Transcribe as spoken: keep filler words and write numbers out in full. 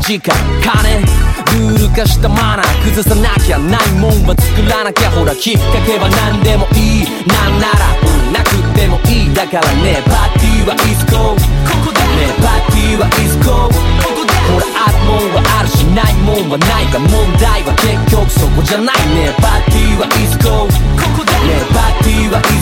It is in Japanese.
時間金ルール化したマナー崩さなきゃないもんは作らなきゃほらきっかけは何でもいいなんなら、うん、なくてもいいだからねパーティーはイスコーここでねパーティーはイスコーここでほらあるもんはあるしないもんはないが問題は結局そこじゃないねパーティーはイスコーここでねパーティーはイ